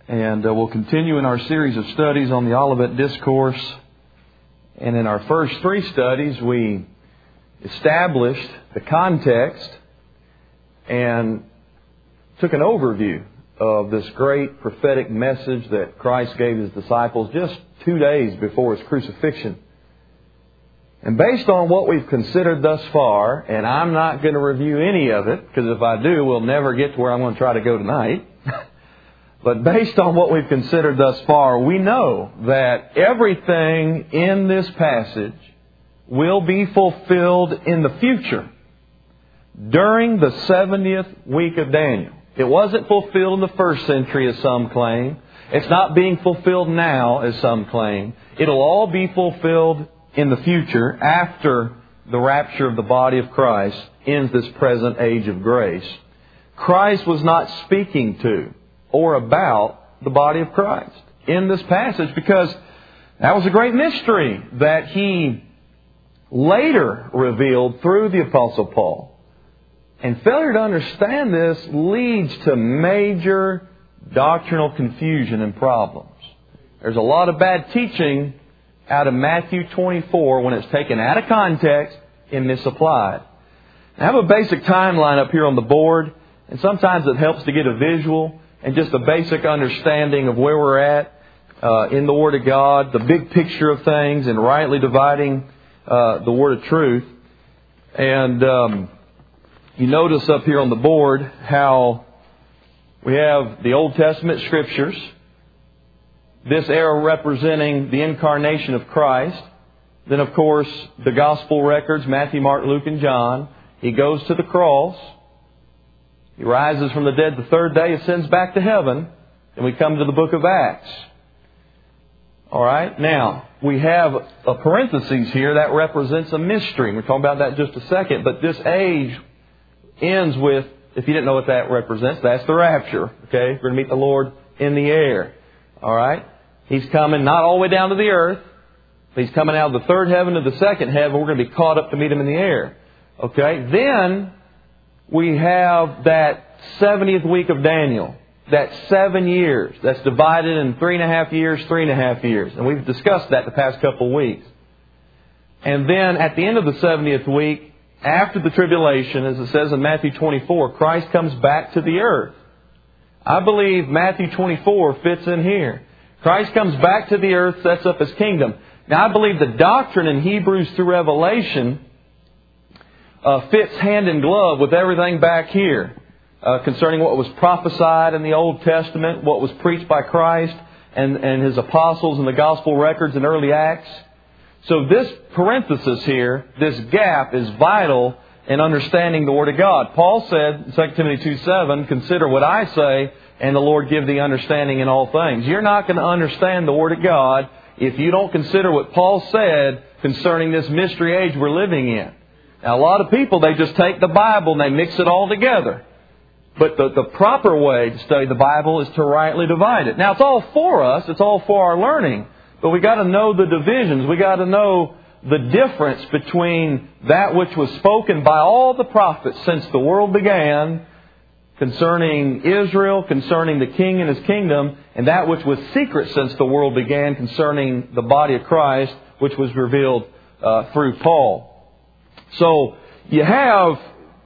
And we'll continue in our series of studies on the Olivet Discourse. And in our first three studies, we established the context and took an overview of this great prophetic message that Christ gave His disciples just 2 days before His crucifixion. And based on what we've considered thus far, and I'm not going to review any of it, because if I do, we'll never get to where I'm going to try to go tonight. But based on what we've considered thus far, we know that everything in this passage will be fulfilled in the future during the 70th week of Daniel. It wasn't fulfilled in the first century, as some claim. It's not being fulfilled now, as some claim. It'll all be fulfilled in the future after the rapture of the body of Christ ends this present age of grace. Christ was not speaking to or about the body of Christ in this passage, because that was a great mystery that He later revealed through the Apostle Paul. And failure to understand this leads to major doctrinal confusion and problems. There's a lot of bad teaching out of Matthew 24 when it's taken out of context and misapplied. I have a basic timeline up here on the board, and sometimes it helps to get a visual and just a basic understanding of where we're at in the Word of God, the big picture of things, and rightly dividing the Word of truth. And you notice up here on the board how we have the Old Testament Scriptures, this era representing the incarnation of Christ. Then, of course, the Gospel records, Matthew, Mark, Luke, and John. He goes to the cross. He rises from the dead the third day, ascends back to heaven, and we come to the book of Acts. All right? Now, we have a parenthesis here that represents a mystery. We'll talk about that in just a second. But this age ends with, if you didn't know what that represents, that's the rapture. Okay? We're going to meet the Lord in the air. All right? He's coming not all the way down to the earth. He's coming out of the third heaven to the second heaven. We're going to be caught up to meet Him in the air. Okay? Then we have that 70th week of Daniel. That 7 years. That's divided in 3.5 years, 3.5 years. And we've discussed that the past couple of weeks. And then at the end of the 70th week, after the tribulation, as it says in Matthew 24, Christ comes back to the earth. I believe Matthew 24 fits in here. Christ comes back to the earth, sets up His kingdom. Now I believe the doctrine in Hebrews through Revelation fits hand in glove with everything back here concerning what was prophesied in the Old Testament, what was preached by Christ and His apostles in the Gospel records in early Acts. So this parenthesis here, this gap, is vital in understanding the Word of God. Paul said in 2 Timothy 2:7, "Consider what I say, and the Lord give thee understanding in all things." You're not going to understand the Word of God if you don't consider what Paul said concerning this mystery age we're living in. Now, a lot of people, they just take the Bible and they mix it all together. But the proper way to study the Bible is to rightly divide it. Now, it's all for us. It's all for our learning. But we got to know the divisions. We got to know the difference between that which was spoken by all the prophets since the world began concerning Israel, concerning the King and His kingdom, and that which was secret since the world began concerning the body of Christ, which was revealed through Paul. So you have,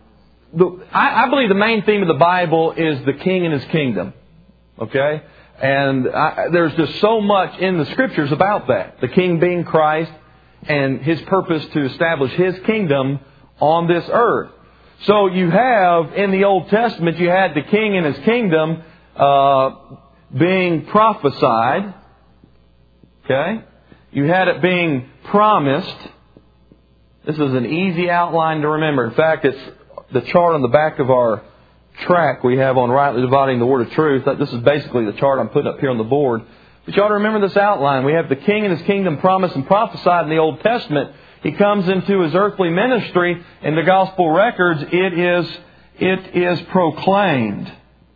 I believe the main theme of the Bible is the King and His kingdom. Okay? And there's just so much in the Scriptures about that. The King being Christ and His purpose to establish His kingdom on this earth. So you have, in the Old Testament, you had the King and His kingdom being prophesied. Okay? You had it being promised. This is an easy outline to remember. In fact, it's the chart on the back of our track we have on rightly dividing the Word of truth. This is basically the chart I'm putting up here on the board. But you ought to remember this outline. We have the King and His kingdom promised and prophesied in the Old Testament. He comes into His earthly ministry. In the Gospel records, it is proclaimed.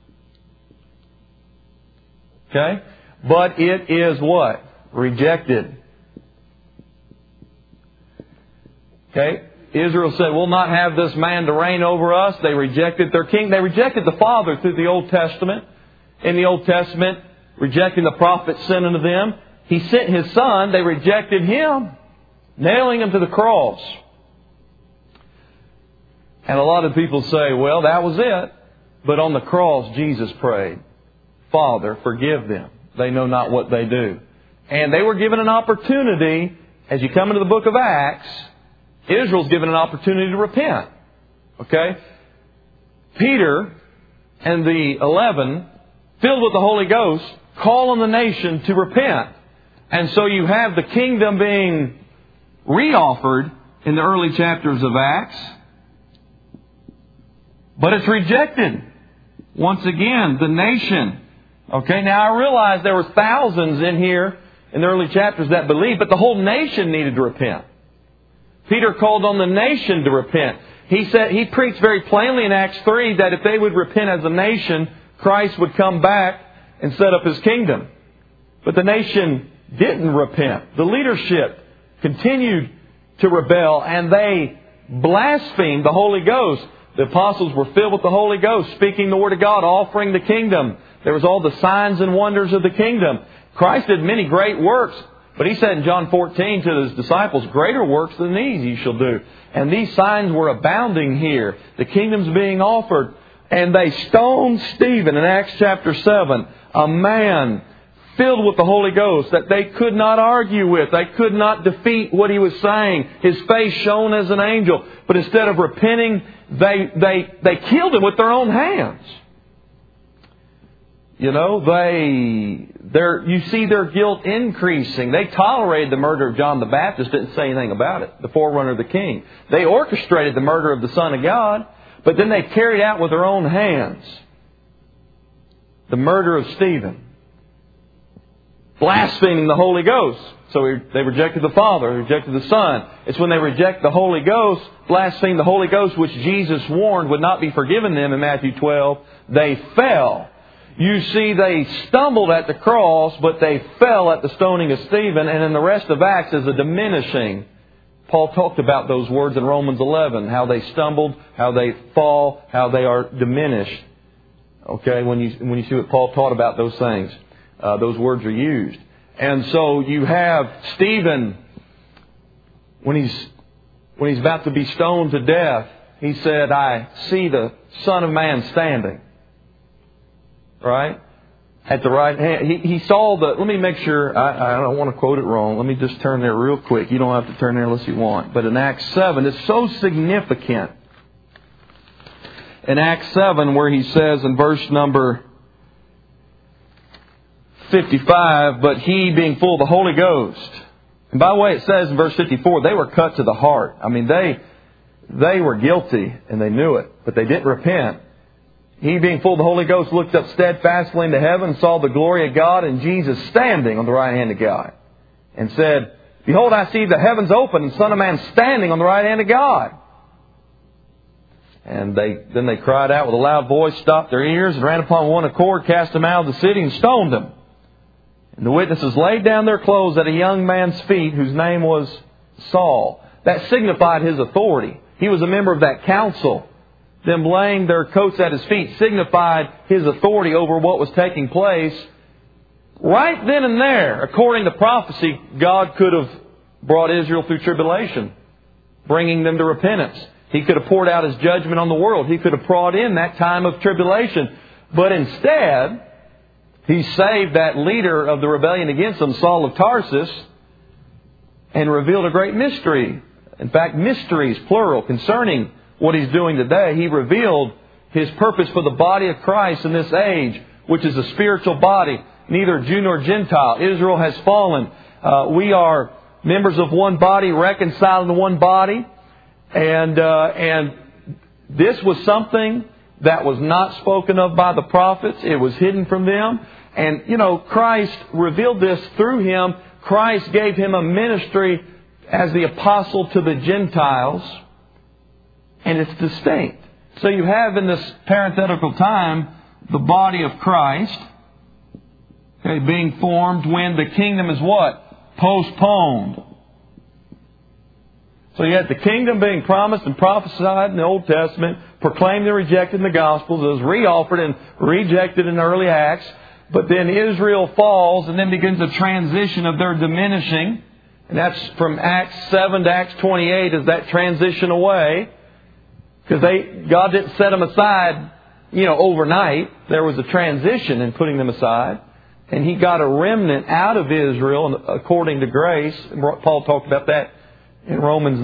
Okay? But it is what? Rejected. Okay? Israel said, "We'll not have this man to reign over us." They rejected their king. They rejected the Father through the Old Testament. In the Old Testament, rejecting the prophets sent unto them. He sent His Son. They rejected Him, nailing Him to the cross. And a lot of people say, well, that was it. But on the cross, Jesus prayed, Father, forgive them. They know not what they do. And they were given an opportunity. As you come into the book of Acts, Israel's given an opportunity to repent. Okay? Peter and the 11, filled with the Holy Ghost, call on the nation to repent. And so you have the kingdom being reoffered in the early chapters of Acts. But it's rejected. Once again, the nation. Okay, now I realize there were thousands in here in the early chapters that believed, but the whole nation needed to repent. Peter called on the nation to repent. He preached very plainly in Acts 3 that if they would repent as a nation, Christ would come back and set up His kingdom. But the nation didn't repent. The leadership continued to rebel, and they blasphemed the Holy Ghost. The apostles were filled with the Holy Ghost, speaking the Word of God, offering the kingdom. There was all the signs and wonders of the kingdom. Christ did many great works. But He said in John 14 to His disciples, greater works than these ye shall do. And these signs were abounding here. The kingdom's being offered. And they stoned Stephen in Acts chapter 7. A man filled with the Holy Ghost that they could not argue with. They could not defeat what he was saying. His face shone as an angel. But instead of repenting, they killed him with their own hands. You know, you see their guilt increasing. They tolerated the murder of John the Baptist, didn't say anything about it, the forerunner of the King. They orchestrated the murder of the Son of God, but then they carried out with their own hands the murder of Stephen. Blaspheming the Holy Ghost. So they rejected the Father, rejected the Son. It's when they reject the Holy Ghost, blaspheme the Holy Ghost, which Jesus warned would not be forgiven them in Matthew 12, they fell. You see, they stumbled at the cross, but they fell at the stoning of Stephen. And in the rest of Acts is a diminishing. Paul talked about those words in Romans 11. How they stumbled, how they fall, how they are diminished. Okay, when you see what Paul taught about those things. Those words are used. And so you have Stephen, when he's about to be stoned to death, he said, I see the Son of Man standing. Right? At the right hand. He saw let me make sure, I don't want to quote it wrong. Let me just turn there real quick. You don't have to turn there unless you want. But in Acts 7, it's so significant. In Acts 7, where he says in verse number 55, but he being full of the Holy Ghost. And by the way, it says in verse 54, they were cut to the heart. I mean, they were guilty and they knew it, but they didn't repent. He being full of the Holy Ghost looked up steadfastly into heaven and saw the glory of God and Jesus standing on the right hand of God. And said, Behold, I see the heavens open and the Son of Man standing on the right hand of God. And then they cried out with a loud voice, stopped their ears, and ran upon one accord, cast him out of the city, and stoned him. And the witnesses laid down their clothes at a young man's feet, whose name was Saul. That signified his authority. He was a member of that council. Them laying their coats at his feet signified his authority over what was taking place. Right then and there, according to prophecy, God could have brought Israel through tribulation, bringing them to repentance. He could have poured out His judgment on the world. He could have brought in that time of tribulation. But instead, He saved that leader of the rebellion against them, Saul of Tarsus, and revealed a great mystery. In fact, mysteries, plural, concerning what He's doing today. He revealed His purpose for the body of Christ in this age, which is a spiritual body, neither Jew nor Gentile. Israel has fallen. We are members of one body, reconciled in one body. And this was something that was not spoken of by the prophets. It was hidden from them. And, Christ revealed this through Him. Christ gave Him a ministry as the apostle to the Gentiles. And it's distinct. So you have in this parenthetical time the body of Christ being formed when the kingdom is what? Postponed. So you had the kingdom being promised and prophesied in the Old Testament, proclaimed and rejected in the Gospels. It was reoffered and rejected in the early Acts. But then Israel falls and then begins a transition of their diminishing. And that's from Acts 7 to Acts 28 as that transition away. Because God didn't set them aside, overnight. There was a transition in putting them aside. And He got a remnant out of Israel according to grace. Paul talked about that in Romans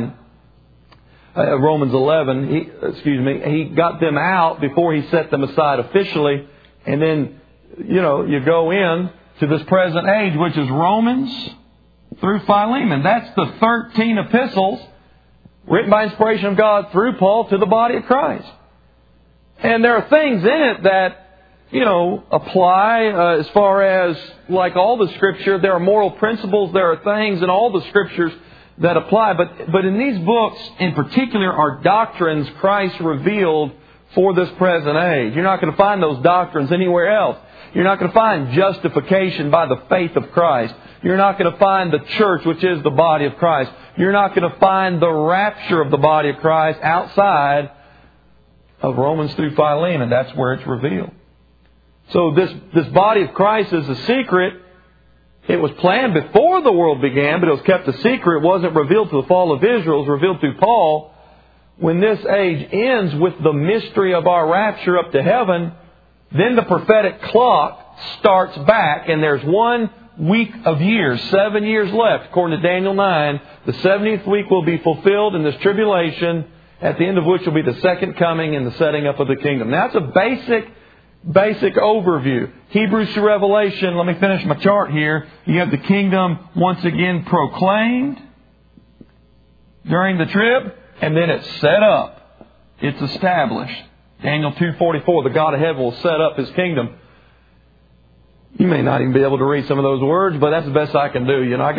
11. He got them out before He set them aside officially. And then, you go in to this present age, which is Romans through Philemon. That's the 13 epistles written by inspiration of God through Paul to the body of Christ. And there are things in it that, apply as far as, like all the Scripture, there are moral principles, there are things in all the Scriptures that apply. But in these books in particular are doctrines Christ revealed for this present age. You're not going to find those doctrines anywhere else. You're not going to find justification by the faith of Christ. You're not going to find the church, which is the body of Christ. You're not going to find the rapture of the body of Christ outside of Romans through Philemon. That's where it's revealed. So this body of Christ is a secret. It was planned before the world began, but it was kept a secret. It wasn't revealed to the fall of Israel. It was revealed through Paul. When this age ends with the mystery of our rapture up to heaven, then the prophetic clock starts back, and there's 1 week of years, 7 years left. According to Daniel 9, the 70th week will be fulfilled in this tribulation, at the end of which will be the second coming and the setting up of the kingdom. Now, that's a basic overview. Hebrews to Revelation, let me finish my chart here. You have the kingdom once again proclaimed during the trib, and then it's set up. It's established. Daniel 2:44, the God of heaven will set up His kingdom. You may not even be able to read some of those words, but that's the best I can do.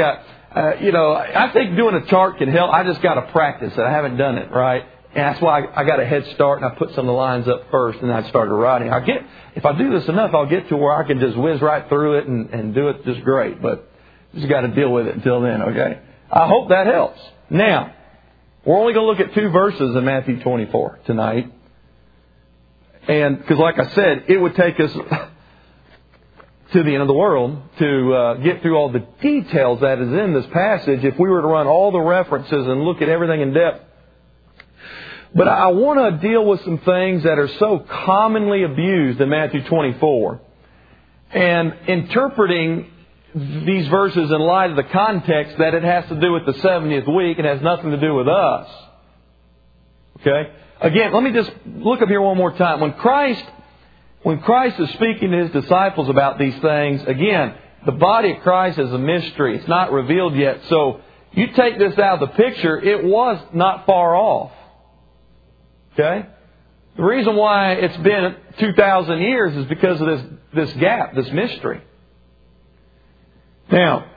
I think doing a chart can help. I just got to practice it. I haven't done it, right? And that's why I got a head start, and I put some of the lines up first, and I started writing. If I do this enough, I'll get to where I can just whiz right through it and do it just great. But just got to deal with it until then, okay? I hope that helps. Now, we're only going to look at 2 verses in Matthew 24 tonight. And because like I said, it would take us to the end of the world to get through all the details that is in this passage if we were to run all the references and look at everything in depth. But I want to deal with some things that are so commonly abused in Matthew 24. And interpreting these verses in light of the context that it has to do with the 70th week and has nothing to do with us. Okay? Again, let me just look up here one more time. When Christ is speaking to His disciples about these things, again, the body of Christ is a mystery. It's not revealed yet. So you take this out of the picture, it was not far off. Okay? The reason why it's been 2,000 years is because of this gap, this mystery. Now,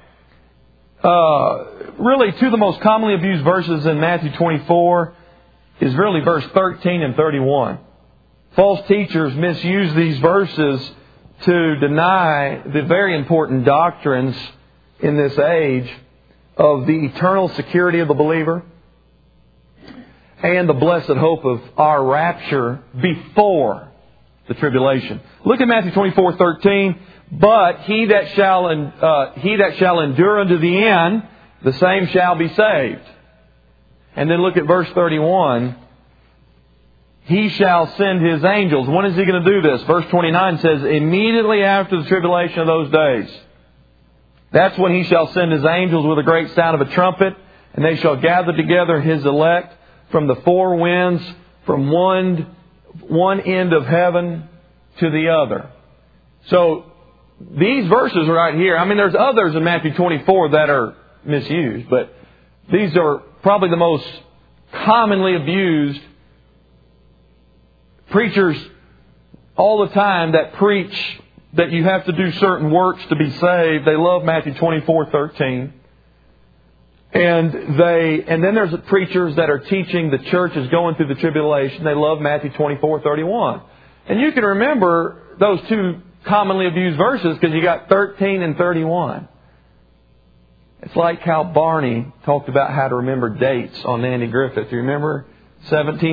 really two of the most commonly abused verses in Matthew 24 is really verse 13 and 31. False teachers misuse these verses to deny the very important doctrines in this age of the eternal security of the believer and the blessed hope of our rapture before the tribulation. Look at Matthew 24:13. But he that shall endure unto the end, the same shall be saved. And then look at verse 31. He shall send His angels. When is He going to do this? Verse 29 says, immediately after the tribulation of those days. That's when He shall send His angels with a great sound of a trumpet, and they shall gather together His elect from the four winds, from one end of heaven to the other. So, these verses right here, there's others in Matthew 24 that are misused, but these are probably the most commonly abused. Preachers all the time that preach that you have to do certain works to be saved, they love Matthew 24:13. And then there's preachers that are teaching the church is going through the tribulation. They love Matthew 24:31. And you can remember those two commonly abused verses because you got 13 and 31. It's like how Barney talked about how to remember dates on Andy Griffith. You remember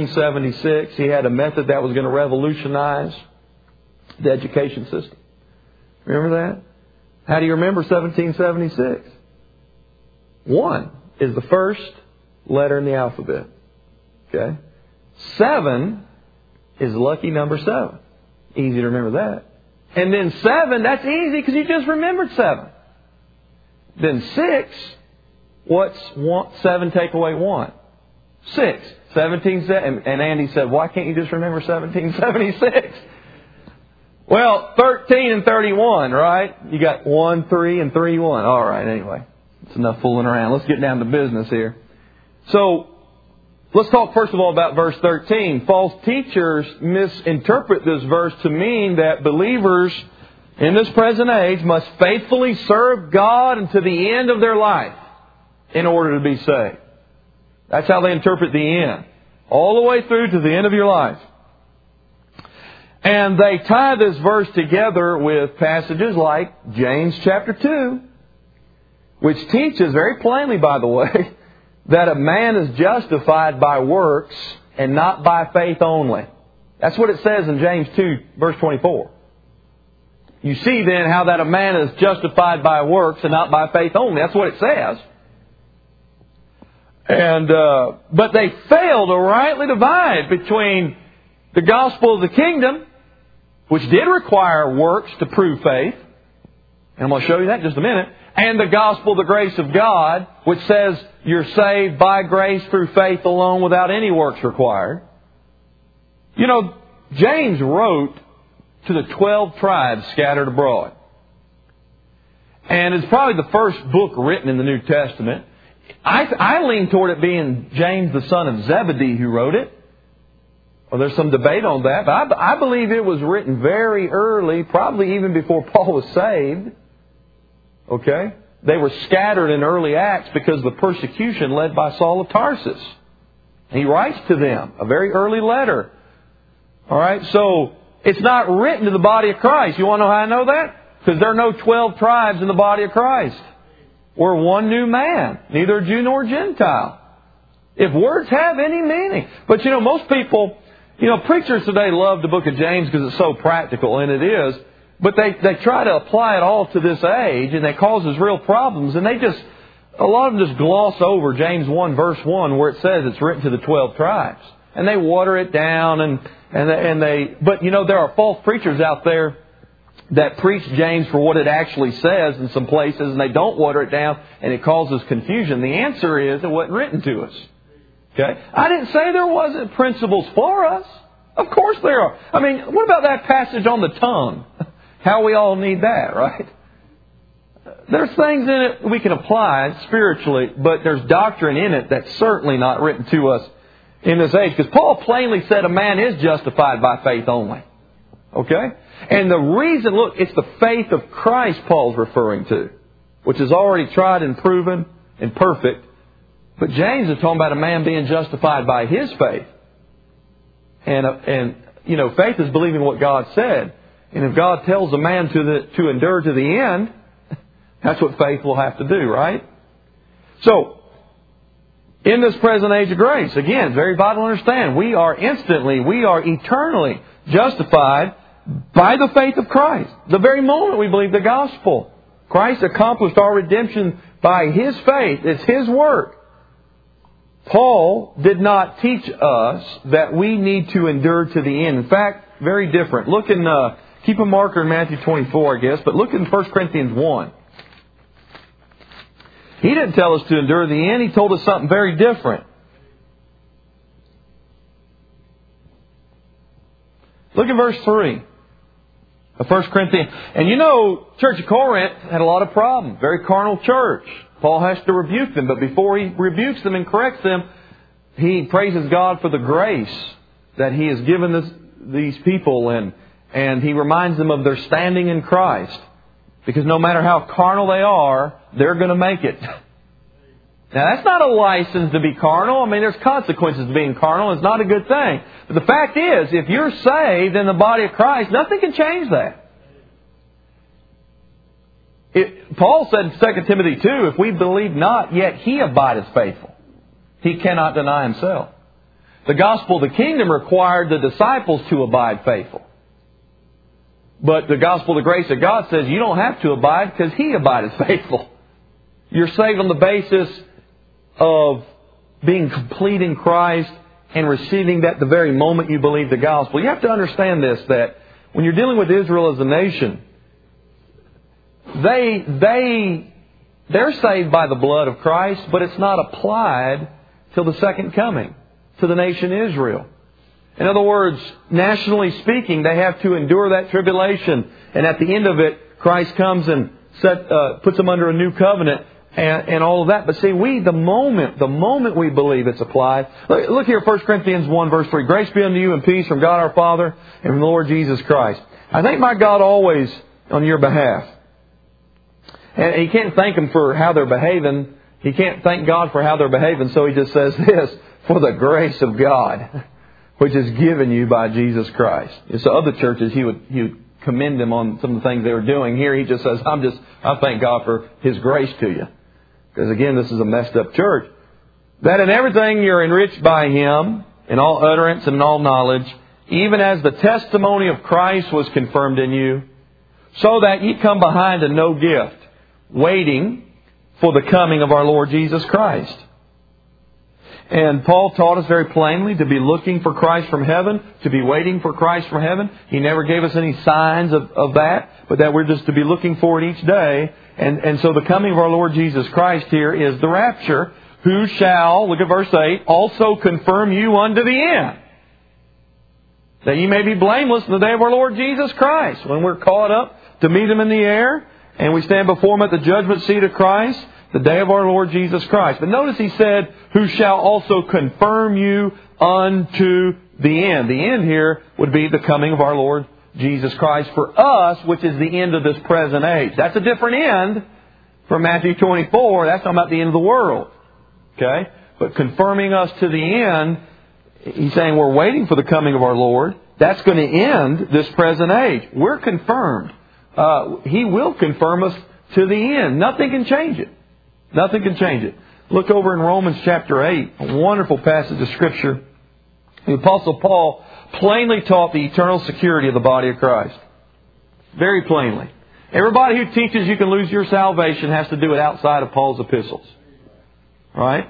1776? He had a method that was going to revolutionize the education system. Remember that? How do you remember 1776? 1 is the first letter in the alphabet. Okay? 7 is lucky number 7. Easy to remember that. And then 7, that's easy because you just remembered 7. Then 6, what's 7 take away 1? 6. 17, and Andy said, why can't you just remember 1776? Well, 13 and 31, right? You got 1, 3, and 3, 1. All right, anyway. It's enough fooling around. Let's get down to business here. So, let's talk first of all about verse 13. False teachers misinterpret this verse to mean that believers in this present age must faithfully serve God unto the end of their life in order to be saved. That's how they interpret the end. All the way through to the end of your life. And they tie this verse together with passages like James chapter 2, which teaches very plainly, by the way, that a man is justified by works and not by faith only. That's what it says in James 2, verse 24. You see then how that a man is justified by works and not by faith only. That's what it says. And but they fail to rightly divide between the gospel of the kingdom, which did require works to prove faith, and I'm going to show you that in just a minute, and the gospel of the grace of God, which says you're saved by grace through faith alone without any works required. You know, James wrote to the 12 tribes scattered abroad. And it's probably the first book written in the New Testament. I lean toward it being James the son of Zebedee who wrote it. Well, there's some debate on that, but I believe it was written very early, probably even before Paul was saved. Okay? They were scattered in early Acts because of the persecution led by Saul of Tarsus. He writes to them a very early letter. All right? So, it's not written to the body of Christ. You want to know how I know that? Because there are no 12 tribes in the body of Christ. We're one new man, neither Jew nor Gentile. If words have any meaning. But most people, preachers today love the book of James because it's so practical, and it is. But they try to apply it all to this age, and it causes real problems. And a lot of them just gloss over James 1 verse 1 where it says it's written to the 12 tribes. And they water it down, but there are false preachers out there that preach James for what it actually says in some places, and they don't water it down, and it causes confusion. The answer is it wasn't written to us. Okay? I didn't say there wasn't principles for us. Of course there are. I mean, what about that passage on the tongue? How we all need that, right? There's things in it we can apply spiritually, but there's doctrine in it that's certainly not written to us in this age. Because Paul plainly said a man is justified by faith only. Okay? And the reason, look, it's the faith of Christ Paul's referring to, which is already tried and proven and perfect. But James is talking about a man being justified by his faith. And faith is believing what God said. And if God tells a man to endure to the end, that's what faith will have to do, right? So, in this present age of grace, again, it's very vital to understand, we are eternally justified by the faith of Christ. The very moment we believe the gospel. Christ accomplished our redemption by His faith. It's His work. Paul did not teach us that we need to endure to the end. In fact, very different. Look in, keep a marker in Matthew 24, I guess, but look in 1 Corinthians 1. He didn't tell us to endure to the end. He told us something very different. Look at verse 3 of 1 Corinthians. And Church of Corinth had a lot of problems. Very carnal church. Paul has to rebuke them. But before he rebukes them and corrects them, he praises God for the grace that He has given these people. And he reminds them of their standing in Christ. Because no matter how carnal they are, they're going to make it. Now, that's not a license to be carnal. I mean, there's consequences to being carnal. It's not a good thing. But the fact is, if you're saved in the body of Christ, nothing can change that. Paul said in 2 Timothy 2, if we believe not, yet He abideth faithful. He cannot deny Himself. The gospel of the kingdom required the disciples to abide faithful. But the gospel of the grace of God says you don't have to abide because He abideth faithful. You're saved on the basis of being complete in Christ and receiving that the very moment you believe the gospel. You have to understand this, that when you're dealing with Israel as a nation, they're saved by the blood of Christ, but it's not applied till the second coming to the nation Israel. In other words, nationally speaking, they have to endure that tribulation. And at the end of it, Christ comes and puts them under a new covenant and all of that. But see, the moment we believe it's applied. Look here, 1 Corinthians 1 verse 3. Grace be unto you and peace from God our Father and from the Lord Jesus Christ. I thank my God always on your behalf. And He can't thank them for how they're behaving. He can't thank God for how they're behaving. So He just says this, for the grace of God, which is given you by Jesus Christ. So other churches, He would commend them on some of the things they were doing. Here He just says, I thank God for His grace to you. Because again, this is a messed up church. That in everything you're enriched by Him, in all utterance and in all knowledge, even as the testimony of Christ was confirmed in you, so that ye come behind in no gift, waiting for the coming of our Lord Jesus Christ. And Paul taught us very plainly to be looking for Christ from heaven, to be waiting for Christ from heaven. He never gave us any signs of that, but that we're just to be looking for it each day. And so the coming of our Lord Jesus Christ here is the rapture, who shall, look at verse 8, also confirm you unto the end, that ye may be blameless in the day of our Lord Jesus Christ, when we're caught up to meet Him in the air, and we stand before Him at the judgment seat of Christ, the day of our Lord Jesus Christ. But notice He said, who shall also confirm you unto the end. The end here would be the coming of our Lord Jesus Christ for us, which is the end of this present age. That's a different end from Matthew 24. That's talking about the end of the world. Okay? But confirming us to the end, He's saying we're waiting for the coming of our Lord. That's going to end this present age. We're confirmed. He will confirm us to the end. Nothing can change it. Nothing can change it. Look over in Romans chapter 8, a wonderful passage of Scripture. The Apostle Paul plainly taught the eternal security of the body of Christ. Very plainly. Everybody who teaches you can lose your salvation has to do it outside of Paul's epistles. Right?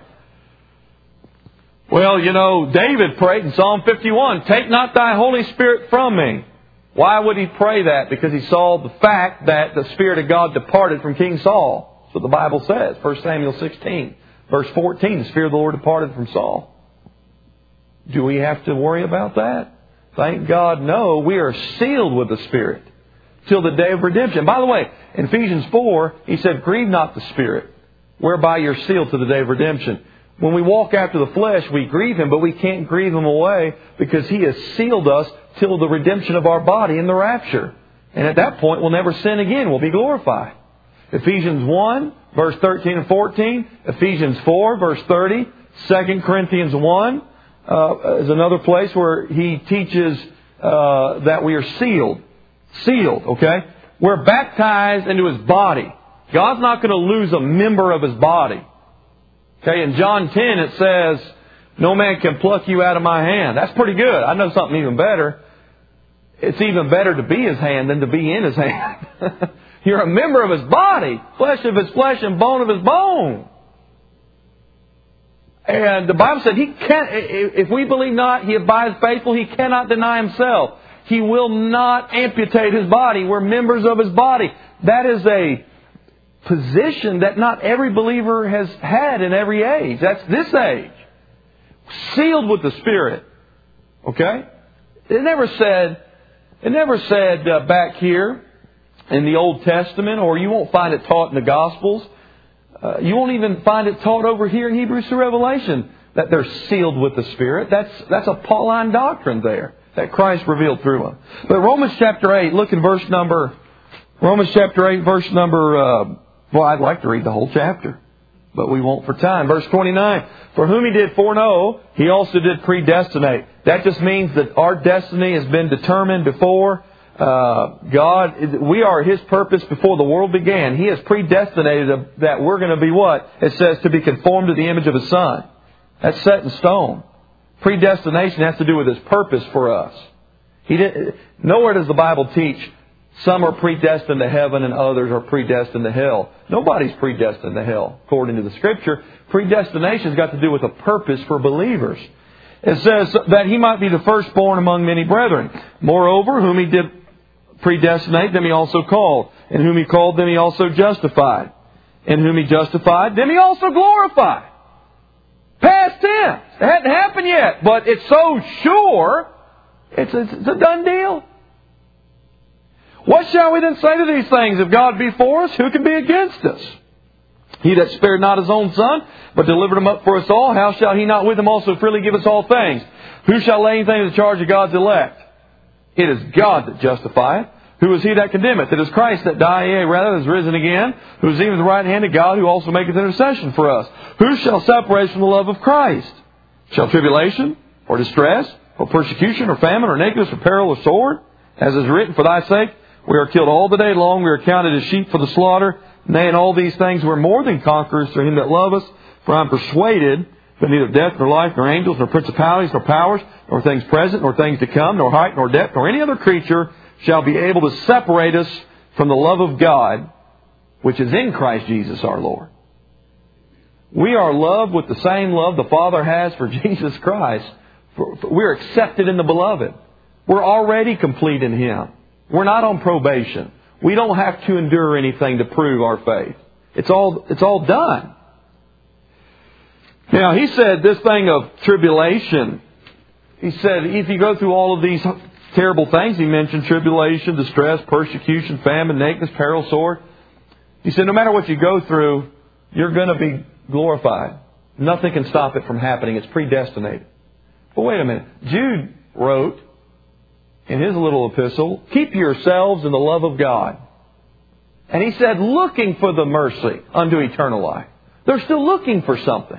Well, David prayed in Psalm 51, take not thy Holy Spirit from me. Why would he pray that? Because he saw the fact that the Spirit of God departed from King Saul. That's what the Bible says. 1 Samuel 16, verse 14, the Spirit of the Lord departed from Saul. Do we have to worry about that? Thank God, no. We are sealed with the Spirit till the day of redemption. By the way, in Ephesians 4, he said, grieve not the Spirit, whereby you're sealed to the day of redemption. When we walk after the flesh, we grieve Him, but we can't grieve Him away because He has sealed us till the redemption of our body in the rapture. And at that point, we'll never sin again. We'll be glorified. Ephesians 1, verse 13 and 14. Ephesians 4, verse 30. 2 Corinthians 1 is another place where he teaches that we are sealed. Sealed, okay? We're baptized into His body. God's not going to lose a member of His body. Okay, in John 10 it says, no man can pluck you out of my hand. That's pretty good. I know something even better. It's even better to be His hand than to be in His hand. You're a member of His body, flesh of His flesh and bone of His bone. And the Bible said He can't, if we believe not, He abides faithful, He cannot deny Himself. He will not amputate His body. We're members of His body. That is a position that not every believer has had in every age. That's this age. Sealed with the Spirit. Okay? It never said back here in the Old Testament, or you won't find it taught in the Gospels. You won't even find it taught over here in Hebrews to Revelation that they're sealed with the Spirit. That's a Pauline doctrine there that Christ revealed through them. But Romans chapter 8, look in verse number, well, I'd like to read the whole chapter, but we won't for time. Verse 29, for whom He did foreknow, He also did predestinate. That just means that our destiny has been determined before God. We are His purpose before the world began. He has predestinated that we're going to be what? It says to be conformed to the image of His Son. That's set in stone. Predestination has to do with His purpose for us. Nowhere does the Bible teach Some are predestined to heaven and others are predestined to hell. Nobody's predestined to hell, according to the Scripture. Predestination's got to do with a purpose for believers. It says that he might be the firstborn among many brethren. Moreover, whom he did predestinate, them he also called. And whom he called, them he also justified. And whom he justified, them he also glorified. Past tense. It hadn't happened yet, but it's so sure, it's a done deal. What shall we then say to these things? If God be for us, who can be against us? He that spared not his own Son, but delivered him up for us all, how shall he not with him also freely give us all things? Who shall lay anything to the charge of God's elect? It is God that justifieth. Who is he that condemneth? It is Christ that died, yea, rather is risen again, who is even at the right hand of God, who also maketh intercession for us. Who shall separate us from the love of Christ? Shall tribulation, or distress, or persecution, or famine, or nakedness, or peril, or sword? As is written, for thy sake we are killed all the day long, we are counted as sheep for the slaughter. Nay, in all these things we're more than conquerors through him that love us. For I am persuaded that neither death, nor life, nor angels, nor principalities, nor powers, nor things present, nor things to come, nor height, nor depth, nor any other creature shall be able to separate us from the love of God, which is in Christ Jesus our Lord. We are loved with the same love the Father has for Jesus Christ. We're accepted in the Beloved. We're already complete in Him. We're not on probation. We don't have to endure anything to prove our faith. It's all done. Now, he said this thing of tribulation. He said if you go through all of these terrible things, he mentioned tribulation, distress, persecution, famine, nakedness, peril, sword. He said no matter what you go through, you're going to be glorified. Nothing can stop it from happening. It's predestinated. But wait a minute. Jude wrote in his little epistle, keep yourselves in the love of God. And he said, looking for the mercy unto eternal life. They're still looking for something.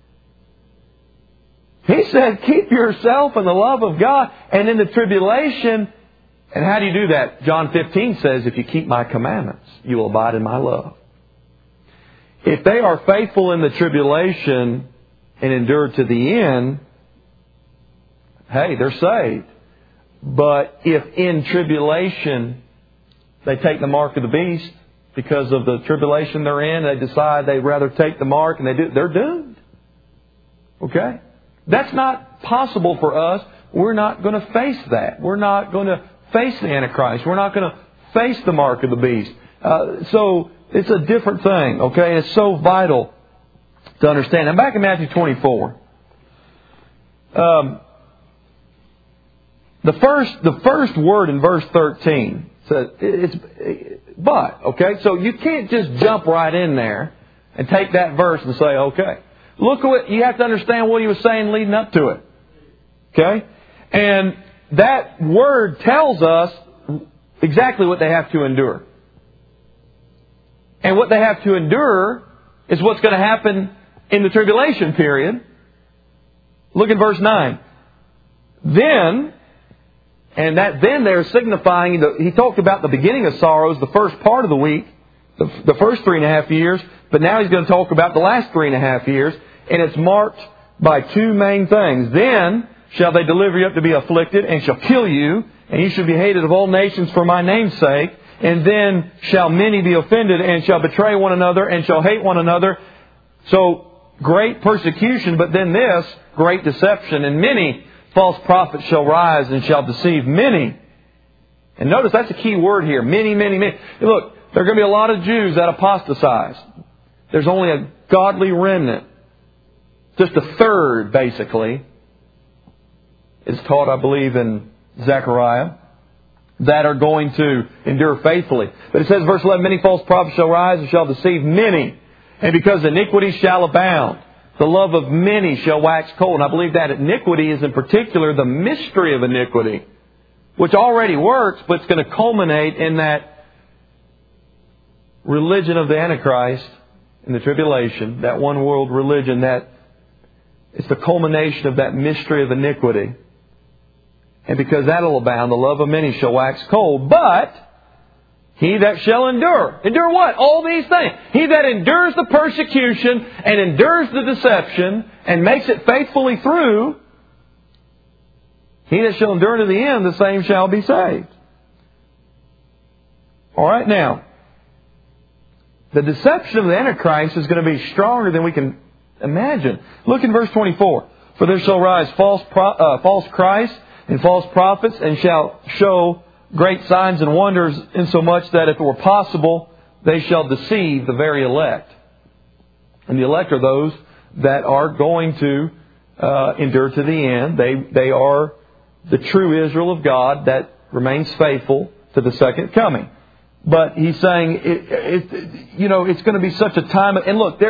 He said, keep yourself in the love of God. And in the tribulation, and how do you do that? John 15 says, if you keep my commandments, you will abide in my love. If they are faithful in the tribulation and endure to the end, hey, they're saved. But if in tribulation they take the mark of the beast because of the tribulation they're in, they decide they'd rather take the mark and they're doomed. Okay? That's not possible for us. We're not going to face that. We're not going to face the Antichrist. We're not going to face the mark of the beast. So it's a different thing. Okay? It's so vital to understand. Now back in Matthew 24. The first word in verse 13 says it's but. Okay? So you can't just jump right in there and take that verse and say, okay. Look at what you have to understand what he was saying leading up to it. Okay? And that word tells us exactly what they have to endure. And what they have to endure is what's going to happen in the tribulation period. Look at verse 9. Then, and that then they're signifying, he talked about the beginning of sorrows, the first part of the week, the first 3.5 years, but now he's going to talk about the last 3.5 years. And it's marked by two main things. Then shall they deliver you up to be afflicted, and shall kill you, and you shall be hated of all nations for my name's sake. And then shall many be offended, and shall betray one another, and shall hate one another. So, great persecution, but then this, great deception. And many false prophets shall rise, and shall deceive many. And notice that's a key word here. Many, many, many. Look, there are going to be a lot of Jews that apostatize. There's only a godly remnant. Just a third, basically, is taught, I believe, in Zechariah, that are going to endure faithfully. But it says, verse 11, many false prophets shall rise and shall deceive many. And because iniquity shall abound, the love of many shall wax cold. And I believe that iniquity is in particular the mystery of iniquity, which already works, but it's going to culminate in that religion of the Antichrist in the tribulation, that one world religion that it's the culmination of that mystery of iniquity. And because that will abound, the love of many shall wax cold. But he that shall endure. Endure what? All these things. He that endures the persecution and endures the deception and makes it faithfully through, he that shall endure to the end, the same shall be saved. All right, now, the deception of the Antichrist is going to be stronger than we can imagine. Look in verse 24. For there shall rise false Christs and false prophets, and shall show great signs and wonders, insomuch that if it were possible, they shall deceive the very elect. And the elect are those that are going to endure to the end. They are the true Israel of God that remains faithful to the second coming. But he's saying, it's going to be such a time. And look,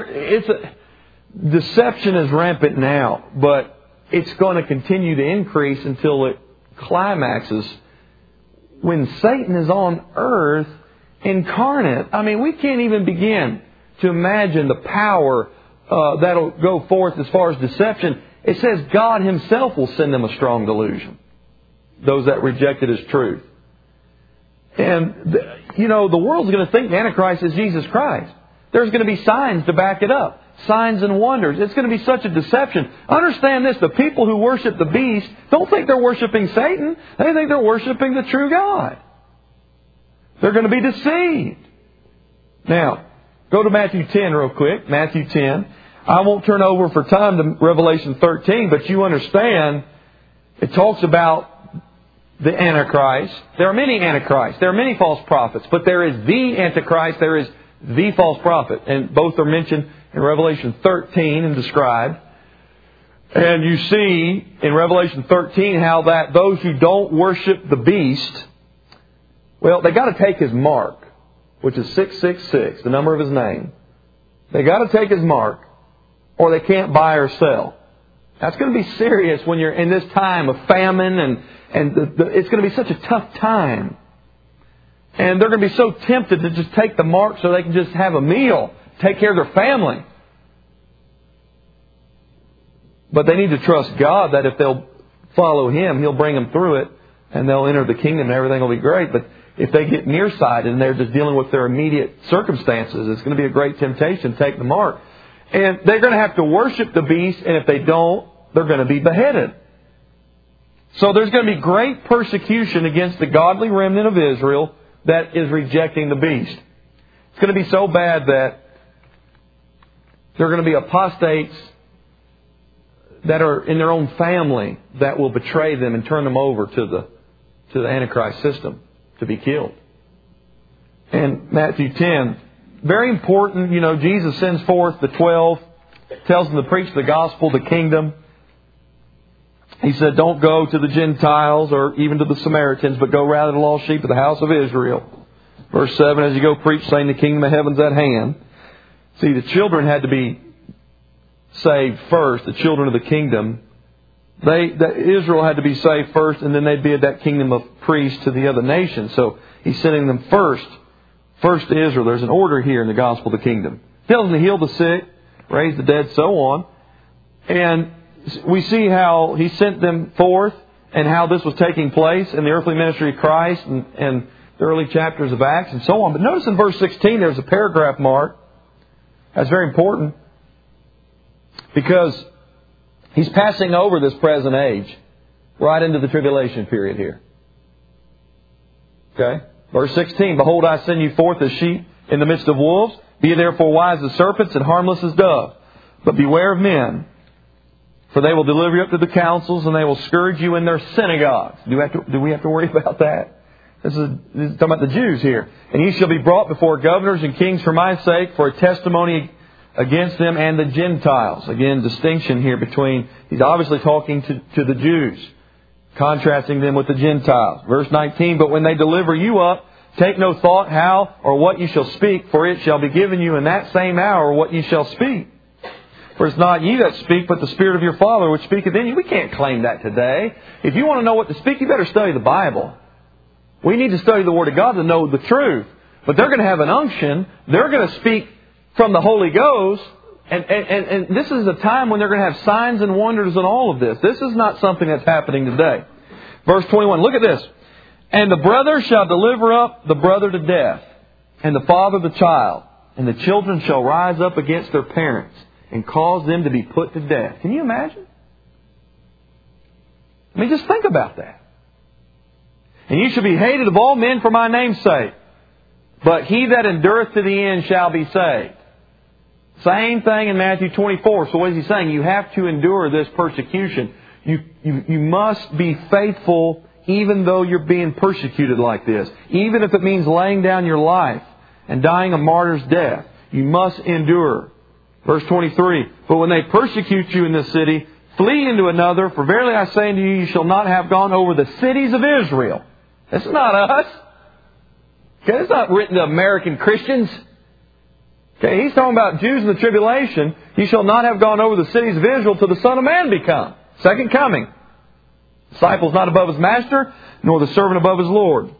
deception is rampant now, but it's going to continue to increase until it climaxes when Satan is on earth incarnate. I mean, we can't even begin to imagine the power that'll go forth as far as deception. It says God Himself will send them a strong delusion, those that reject it as truth. And, the world's going to think the Antichrist is Jesus Christ. There's going to be signs to back it up. Signs and wonders. It's going to be such a deception. Understand this, the people who worship the beast don't think they're worshiping Satan. They think they're worshiping the true God. They're going to be deceived. Now, go to Matthew 10 real quick. Matthew 10. I won't turn over for time to Revelation 13, but you understand it talks about the Antichrist. There are many Antichrists. There are many false prophets. But there is the Antichrist. There is the false prophet. And both are mentioned in Revelation 13 and described. And you see in Revelation 13 how that those who don't worship the beast, well, they got to take his mark, which is 666, the number of his name. They got to take his mark, or they can't buy or sell. That's going to be serious when you're in this time of famine, and it's going to be such a tough time. And they're going to be so tempted to just take the mark so they can just have a meal, take care of their family. But they need to trust God that if they'll follow Him, He'll bring them through it, and they'll enter the kingdom and everything will be great. But if they get nearsighted and they're just dealing with their immediate circumstances, it's going to be a great temptation to take the mark. And they're going to have to worship the beast, and if they don't, they're going to be beheaded. So there's going to be great persecution against the godly remnant of Israel that is rejecting the beast. It's going to be so bad that there are going to be apostates that are in their own family that will betray them and turn them over to the Antichrist system to be killed. And Matthew 10, very important, Jesus sends forth the 12, tells them to preach the gospel, the kingdom. He said, don't go to the Gentiles or even to the Samaritans, but go rather to the lost sheep of the house of Israel. Verse 7, as you go preach, saying the kingdom of heaven's at hand. See, the children had to be saved first, the children of the kingdom. Israel had to be saved first, and then they'd be at that kingdom of priests to the other nations. So He's sending them first to Israel. There's an order here in the gospel of the kingdom. He tells them to heal the sick, raise the dead, so on. And we see how He sent them forth and how this was taking place in the earthly ministry of Christ and the early chapters of Acts and so on. But notice in verse 16 there's a paragraph mark. That's very important because He's passing over this present age right into the tribulation period here. Okay? Verse 16, behold, I send you forth as sheep in the midst of wolves. Be therefore wise as serpents and harmless as doves. But beware of men, for they will deliver you up to the councils, and they will scourge you in their synagogues. Do we have to worry about that? This is talking about the Jews here. And you shall be brought before governors and kings for my sake, for a testimony against them and the Gentiles. Again, distinction here between, he's obviously talking to the Jews, contrasting them with the Gentiles. Verse 19, but when they deliver you up, take no thought how or what you shall speak, for it shall be given you in that same hour what you shall speak. For it's not ye that speak, but the Spirit of your Father which speaketh in you. We can't claim that today. If you want to know what to speak, you better study the Bible. We need to study the Word of God to know the truth. But they're going to have an unction. They're going to speak from the Holy Ghost. And this is a time when they're going to have signs and wonders and all of this. This is not something that's happening today. Verse 21, look at this. And the brother shall deliver up the brother to death, and the father the child. And the children shall rise up against their parents, and cause them to be put to death. Can you imagine? I mean, just think about that. And you shall be hated of all men for my name's sake. but he that endureth to the end shall be saved. Same thing in Matthew 24. So what is he saying? You have to endure this persecution. You must be faithful even though you're being persecuted like this. Even if it means laying down your life and dying a martyr's death. You must endure. Verse 23, but when they persecute you in this city, flee into another, for verily I say unto you, you shall not have gone over the cities of Israel. That's not us. Okay, it's not written to American Christians. Okay, he's talking about Jews in the tribulation. You shall not have gone over the cities of Israel till the Son of Man be come. Second coming. Disciple's not above his master, nor the servant above his Lord.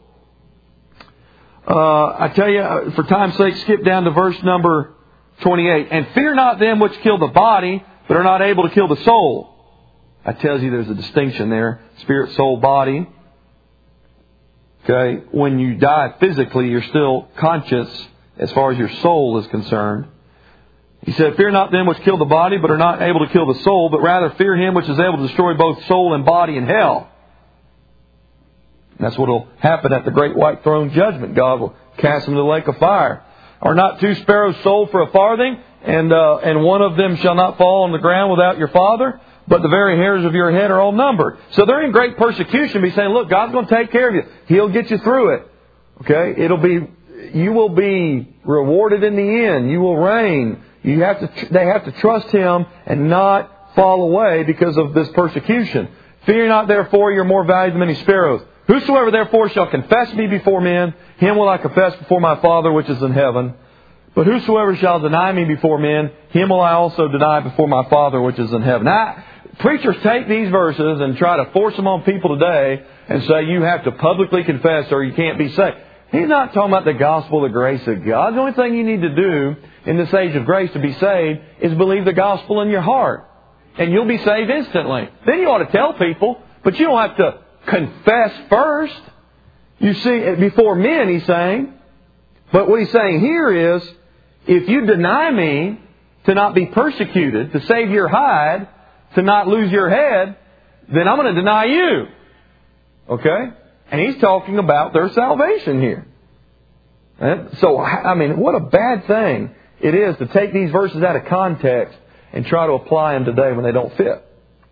I tell you, for time's sake, skip down to verse number 28. And fear not them which kill the body, but are not able to kill the soul. I tell you there's a distinction there. Spirit, soul, body. Okay, when you die physically, you're still conscious as far as your soul is concerned. He said, fear not them which kill the body, but are not able to kill the soul, but rather fear Him which is able to destroy both soul and body in hell. And that's what will happen at the great white throne judgment. God will cast them into the lake of fire. Are not two sparrows sold for a farthing, and one of them shall not fall on the ground without your Father? But the very hairs of your head are all numbered. So they're in great persecution. Be saying, look, God's going to take care of you. He'll get you through it. Okay? You will be rewarded in the end. You will reign. They have to trust Him and not fall away because of this persecution. Fear not, therefore, you're more valuable than many sparrows. Whosoever therefore shall confess me before men, him will I confess before my Father which is in heaven. But whosoever shall deny me before men, him will I also deny before my Father which is in heaven. Now, preachers take these verses and try to force them on people today and say you have to publicly confess or you can't be saved. He's not talking about the gospel of the grace of God. The only thing you need to do in this age of grace to be saved is believe the gospel in your heart. And you'll be saved instantly. Then you ought to tell people, but you don't have to confess first. You see, before men, he's saying. But what he's saying here is, if you deny me to not be persecuted, to save your hide, to not lose your head, then I'm going to deny you. Okay? And he's talking about their salvation here. So, I mean, what a bad thing it is to take these verses out of context and try to apply them today when they don't fit.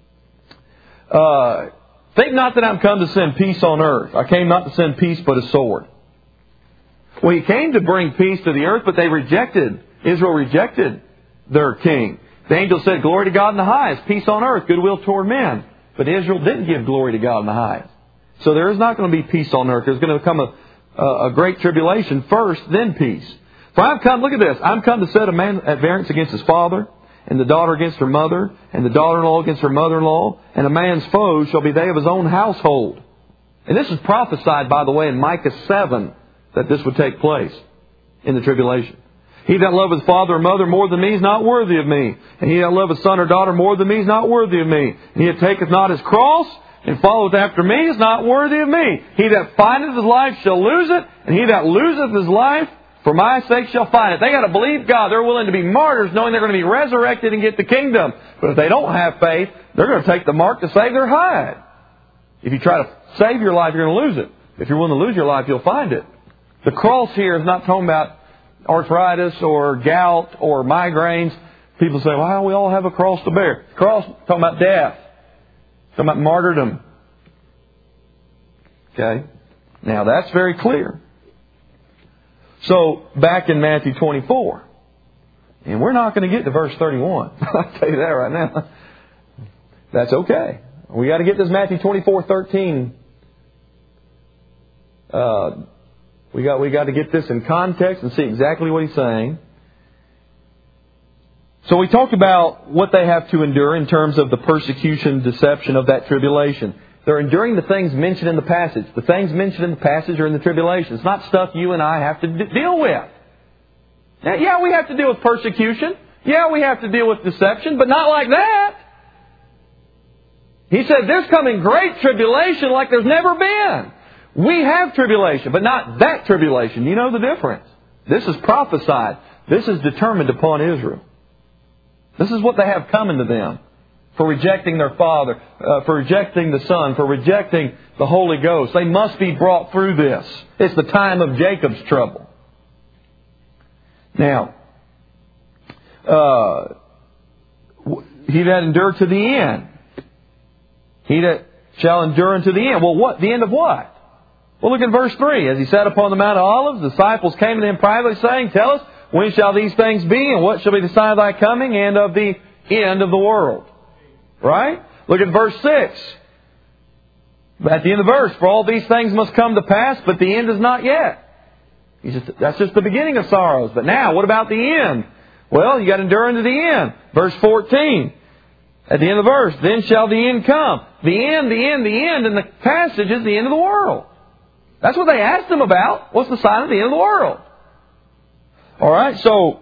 Think not that I'm come to send peace on earth. I came not to send peace, but a sword. Well, He came to bring peace to the earth, but Israel rejected their king. The angel said, glory to God in the highest, peace on earth, goodwill toward men. But Israel didn't give glory to God in the highest. So there is not going to be peace on earth. There's going to come a great tribulation first, then peace. For I've come, look at this, I'm come to set a man at variance against his father, and the daughter against her mother, and the daughter-in-law against her mother-in-law, and a man's foes shall be they of his own household. And this is prophesied, by the way, in Micah 7, that this would take place in the tribulation. He that loveth father or mother more than me is not worthy of me. And he that loveth son or daughter more than me is not worthy of me. And he that taketh not his cross and followeth after me is not worthy of me. He that findeth his life shall lose it, and he that loseth his life for my sake shall find it. They got to believe God. They're willing to be martyrs knowing they're going to be resurrected and get the kingdom. But if they don't have faith, they're going to take the mark to save their hide. If you try to save your life, you're going to lose it. If you're willing to lose your life, you'll find it. The cross here is not talking about arthritis or gout or migraines. People say, well, we all have a cross to bear. The cross, talking about death. Talking about martyrdom. Okay? Now, that's very clear. So, back in Matthew 24. And we're not going to get to verse 31. I'll tell you that right now. That's okay. We got to get this Matthew 24:13. We got to get this in context and see exactly what he's saying. So we talked about what they have to endure in terms of the persecution, deception of that tribulation. They're enduring the things mentioned in the passage. The things mentioned in the passage are in the tribulation. It's not stuff you and I have to deal with. Now, yeah, we have to deal with persecution. Yeah, we have to deal with deception, but not like that. He said there's coming great tribulation like there's never been. We have tribulation, but not that tribulation. You know the difference. This is prophesied. This is determined upon Israel. This is what they have coming to them for rejecting their Father, for rejecting the Son, for rejecting the Holy Ghost. They must be brought through this. It's the time of Jacob's trouble. Now, he that endure to the end. He that shall endure unto the end. Well, what? The end of what? Well, look at verse 3. As he sat upon the Mount of Olives, the disciples came to him privately, saying, Tell us, when shall these things be, and what shall be the sign of thy coming, and of the end of the world? Right? Look at verse 6. At the end of the verse, For all these things must come to pass, but the end is not yet. That's just the beginning of sorrows. But now, what about the end? Well, you got to endure unto the end. Verse 14. At the end of the verse, Then shall the end come. The end in the passage is the end of the world. That's what they asked him about. What's the sign of the end of the world? Alright, so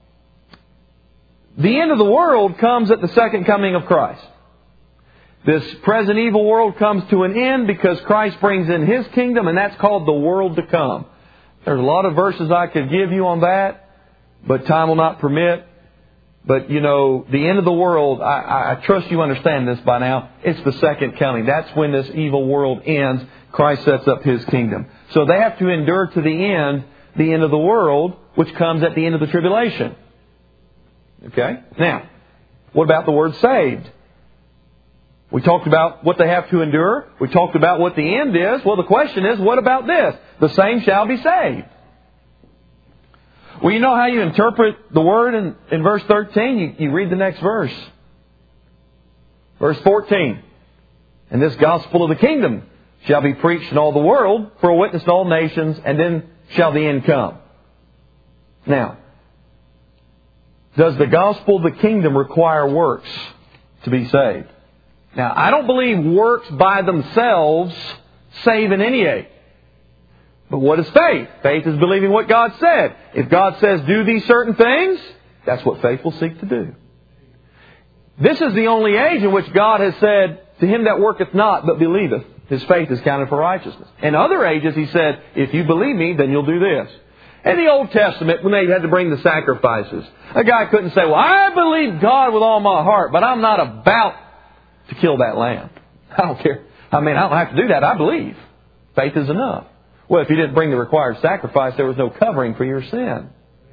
the end of the world comes at the second coming of Christ. This present evil world comes to an end because Christ brings in His kingdom, and that's called the world to come. There's a lot of verses I could give you on that, but time will not permit. But, the end of the world, I trust you understand this by now. It's the second coming. That's when this evil world ends. Christ sets up His kingdom. So they have to endure to the end of the world, which comes at the end of the tribulation. Okay? Now, what about the word saved? We talked about what they have to endure. We talked about what the end is. Well, the question is, what about this? The same shall be saved. Well, you know how you interpret the word in verse 13? You read the next verse. Verse 14. And this gospel of the kingdom shall be preached in all the world for a witness to all nations, and then shall the end come. Now, does the gospel of the kingdom require works to be saved? Now, I don't believe works by themselves save in any age. But what is faith? Faith is believing what God said. If God says do these certain things, that's what faith will seek to do. This is the only age in which God has said, to him that worketh not but believeth, his faith is counted for righteousness. In other ages He said, if you believe me, then you'll do this. In the Old Testament, when they had to bring the sacrifices, a guy couldn't say, well, I believe God with all my heart, but I'm not about to kill that lamb. I don't care. I don't have to do that. I believe. Faith is enough. Well, if you didn't bring the required sacrifice, there was no covering for your sin.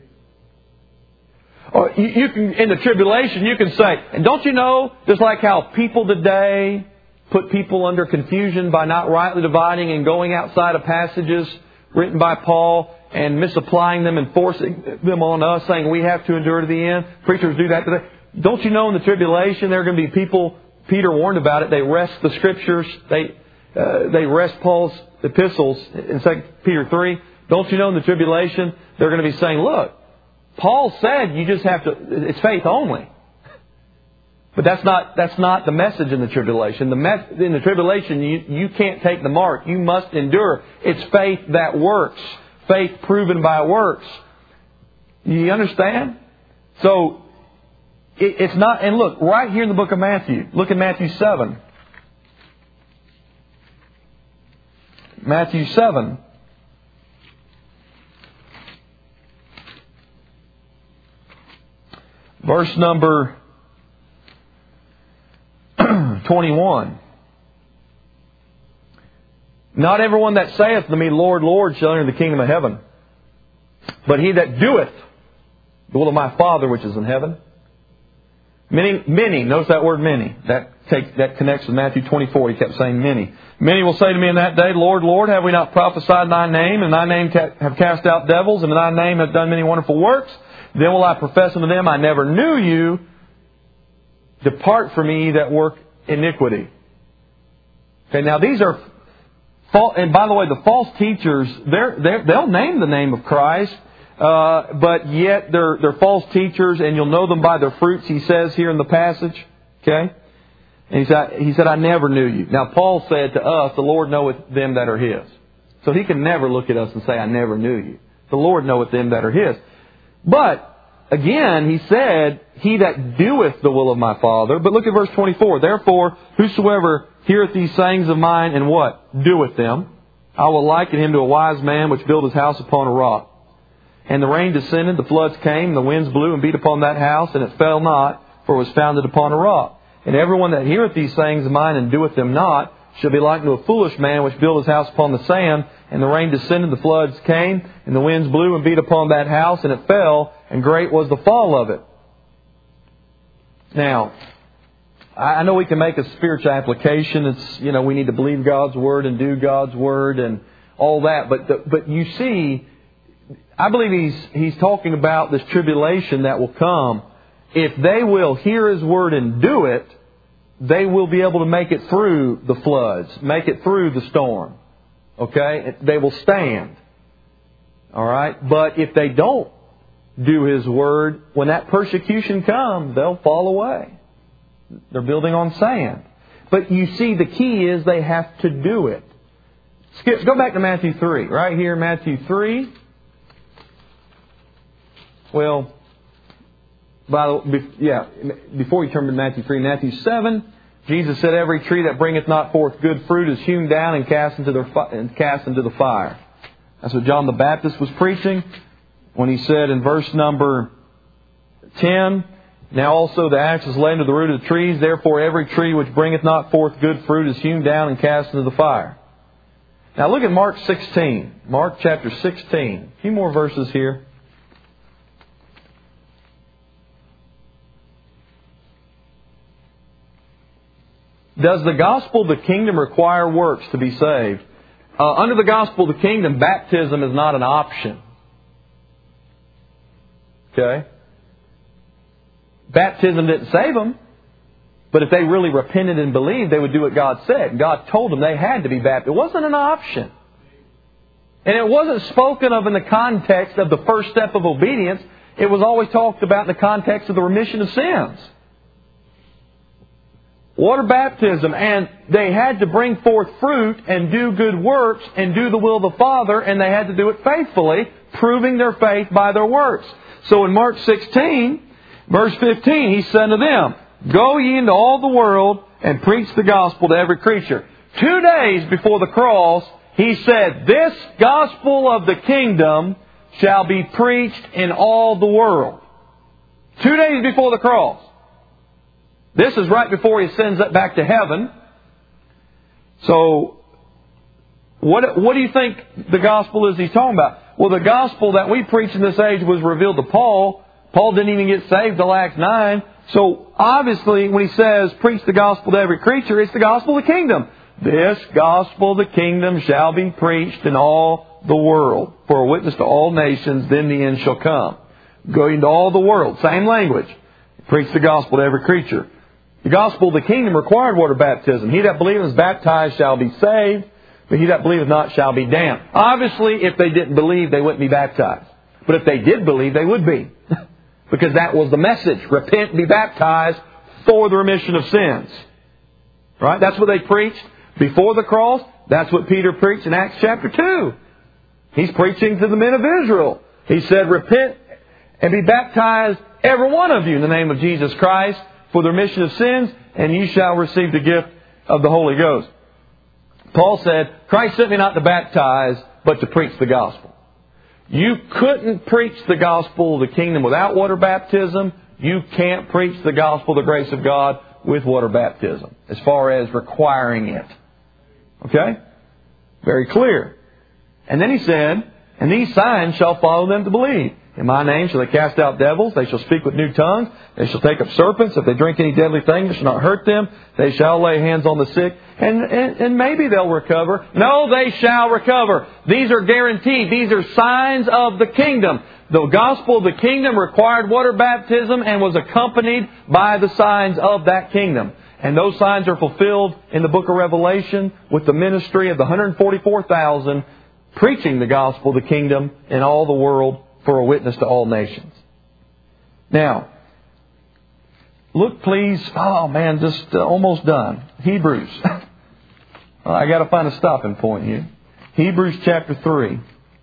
Or you can, in the tribulation, you can say, and don't you know, just like how people today put people under confusion by not rightly dividing and going outside of passages written by Paul and misapplying them and forcing them on us, saying we have to endure to the end. Preachers do that today. Don't you know in the tribulation there are going to be people, Peter warned about it, they wrest the Scriptures, they wrest Paul's epistles in 2 Peter 3. Don't you know in the tribulation they're going to be saying, look, Paul said you just have to, it's faith only. But that's not the message in the tribulation. In the tribulation, you can't take the mark. You must endure. It's faith that works. Faith proven by works. You understand? So, it's not, and look, right here in the book of Matthew, look at Matthew 7. Matthew 7. Verse number 21. Not everyone that saith to me, Lord, Lord, shall enter the kingdom of heaven, but he that doeth the will of my Father which is in heaven. Many, notice that word many. That connects with Matthew 24. He kept saying many. Many will say to me in that day, Lord, Lord, have we not prophesied in thy name, and in thy name have cast out devils, and in thy name have done many wonderful works? Then will I profess unto them, I never knew you. Depart from me, ye that work iniquity. Okay, now these are false, and by the way, the false teachers, they'll name the name of Christ, but yet they're false teachers, and you'll know them by their fruits, he says here in the passage. Okay? And he said, I never knew you. Now Paul said to us, the Lord knoweth them that are His. So He can never look at us and say, I never knew you. The Lord knoweth them that are His. But, again, He said, he that doeth the will of my Father. But look at verse 24. Therefore, whosoever heareth these sayings of mine and what? Doeth them, I will liken him to a wise man which built his house upon a rock. And the rain descended, the floods came, and the winds blew and beat upon that house, and it fell not, for it was founded upon a rock. And everyone that heareth these sayings of mine and doeth them not shall be likened to a foolish man which built his house upon the sand, and the rain descended, the floods came, and the winds blew and beat upon that house, and it fell, and great was the fall of it. Now, I know we can make a spiritual application. It's, we need to believe God's Word and do God's Word and all that. But you see, I believe he's talking about this tribulation that will come. If they will hear His Word and do it, they will be able to make it through the floods, make it through the storm. Okay? They will stand. All right? But if they don't do His Word, when that persecution comes, they'll fall away. They're building on sand. But you see, the key is they have to do it. Go back to Matthew 3. Right here, Matthew 3. Well, before you turn to Matthew 3, Matthew 7, Jesus said, every tree that bringeth not forth good fruit is hewn down and cast into the fire. That's what John the Baptist was preaching when he said in verse number 10, now also the axe is laid to the root of the trees, therefore every tree which bringeth not forth good fruit is hewn down and cast into the fire. Now look at Mark 16. Mark chapter 16. A few more verses here. Does the gospel of the kingdom require works to be saved? Under the gospel of the kingdom, baptism is not an option. Okay? Baptism didn't save them. But if they really repented and believed, they would do what God said. God told them they had to be baptized. It wasn't an option. And it wasn't spoken of in the context of the first step of obedience. It was always talked about in the context of the remission of sins. Water baptism, and they had to bring forth fruit and do good works and do the will of the Father, and they had to do it faithfully, proving their faith by their works. So in Mark 16, verse 15, He said to them, go ye into all the world and preach the gospel to every creature. 2 days before the cross, He said, this gospel of the kingdom shall be preached in all the world. 2 days before the cross. This is right before He sends it back to heaven. So, what do you think the gospel is He's talking about? Well, the gospel that we preach in this age was revealed to Paul. Paul didn't even get saved till Acts 9. So, obviously, when he says, preach the gospel to every creature, it's the gospel of the kingdom. This gospel of the kingdom shall be preached in all the world, for a witness to all nations, then the end shall come. Go into all the world, same language. Preach the gospel to every creature. The gospel of the kingdom required water baptism. He that believeth is baptized shall be saved, but he that believeth not shall be damned. Obviously, if they didn't believe, they wouldn't be baptized. But if they did believe, they would be. Because that was the message. Repent and be baptized for the remission of sins. Right? That's what they preached before the cross. That's what Peter preached in Acts chapter 2. He's preaching to the men of Israel. He said, repent and be baptized, every one of you, in the name of Jesus Christ, for the remission of sins, and ye shall receive the gift of the Holy Ghost. Paul said, Christ sent me not to baptize, but to preach the gospel. You couldn't preach the gospel of the kingdom without water baptism. You can't preach the gospel of the grace of God with water baptism, as far as requiring it. Okay? Very clear. And then he said, and these signs shall follow them to believe. In my name shall they cast out devils. They shall speak with new tongues. They shall take up serpents. If they drink any deadly thing, it shall not hurt them. They shall lay hands on the sick. And maybe they'll recover. No, they shall recover. These are guaranteed. These are signs of the kingdom. The gospel of the kingdom required water baptism and was accompanied by the signs of that kingdom. And those signs are fulfilled in the book of Revelation with the ministry of the 144,000 preaching the gospel of the kingdom in all the world for a witness to all nations. Now, look please. Oh man, just almost done. Hebrews. Well, I got to find a stopping point here. Hebrews chapter 3.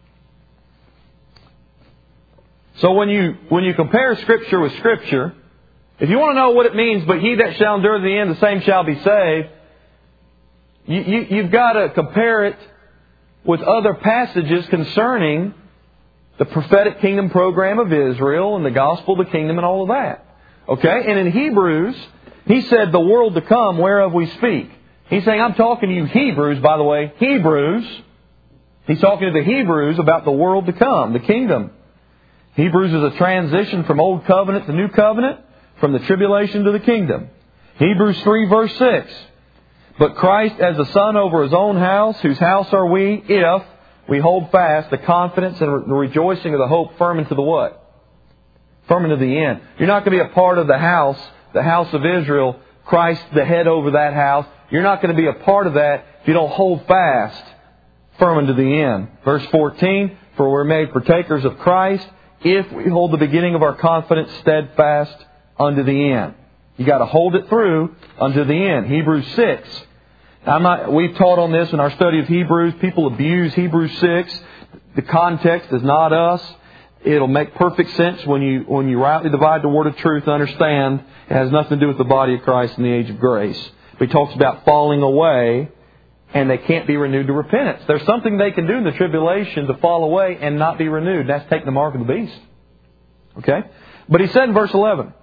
So when you compare Scripture with Scripture, if you want to know what it means, but he that shall endure to the end, the same shall be saved, you've got to compare it with other passages concerning the prophetic kingdom program of Israel and the gospel of the kingdom and all of that. Okay? And in Hebrews, he said, the world to come whereof we speak. He's saying, I'm talking to you Hebrews, by the way. Hebrews. He's talking to the Hebrews about the world to come, the kingdom. Hebrews is a transition from Old Covenant to New Covenant, from the tribulation to the kingdom. Hebrews 3 verse 6. But Christ as the Son over His own house, whose house are we, if we hold fast the confidence and the rejoicing of the hope firm into the what? Firm into the end. You're not going to be a part of the house of Israel, Christ the head over that house. You're not going to be a part of that if you don't hold fast firm into the end. Verse 14, for we're made partakers of Christ if we hold the beginning of our confidence steadfast unto the end. You got to hold it through unto the end. Hebrews 6. We've taught on this in our study of Hebrews. People abuse Hebrews 6. The context is not us. It'll make perfect sense when you rightly divide the word of truth and understand it has nothing to do with the body of Christ in the age of grace. But he talks about falling away, and they can't be renewed to repentance. There's something they can do in the tribulation to fall away and not be renewed. That's taking the mark of the beast. Okay? But he said in verse 11,